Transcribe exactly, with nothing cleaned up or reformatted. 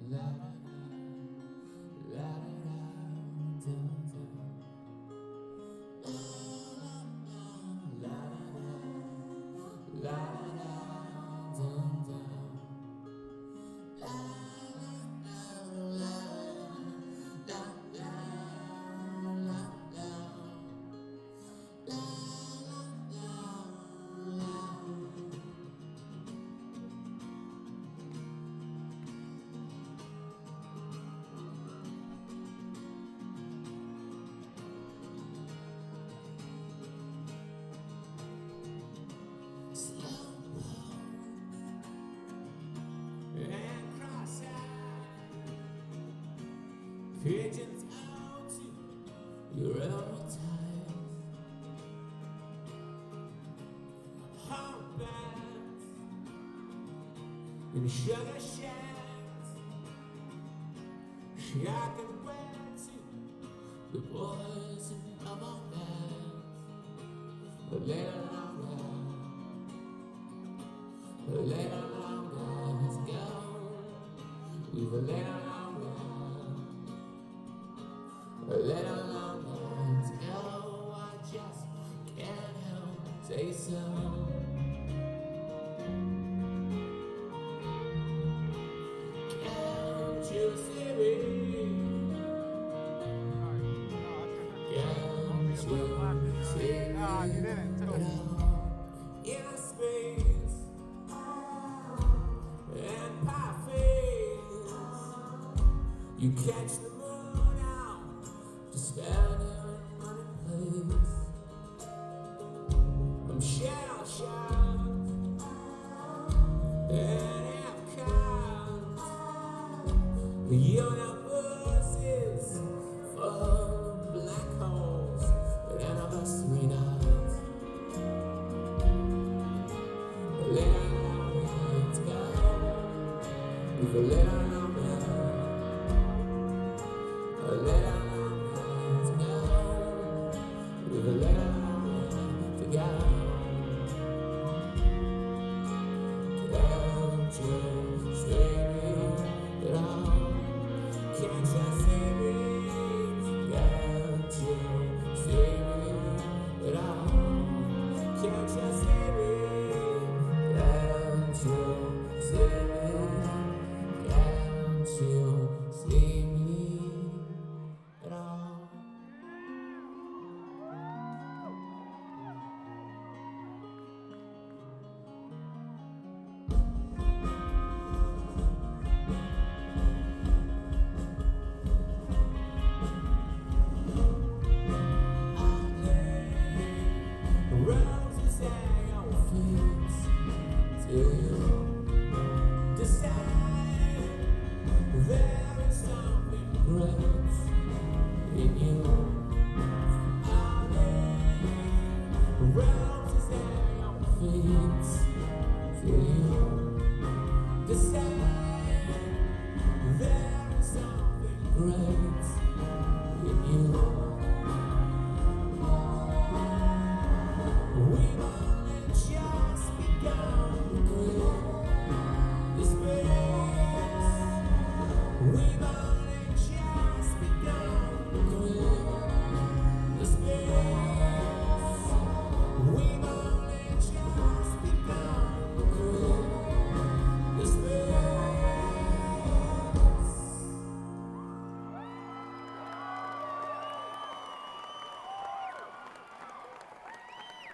Pigeons out to your appetite, humpbacks in sugar shacks, shocking wet to the boys of our backs. A little longer, a little longer, let's go. We've a little longer, a little longer to go. I just can't help say so. Can't you see me? Can't you see me? Ah, you didn't. In space and pie face, you catch the moon out, just standing in one place. I'm shell shocked and half-cocked. The universe is full of black holes and anniversary nights. A little longer to go, with a little longer, a little longer to go, with a little longer to go. Can't you see me at all? Can't you see me? Can't you see me at all? Can't you see me? Can't you see me? Can't you see me at all? Roses hang on feet till you decide there is something great in you. Roses hang on feet till you decide.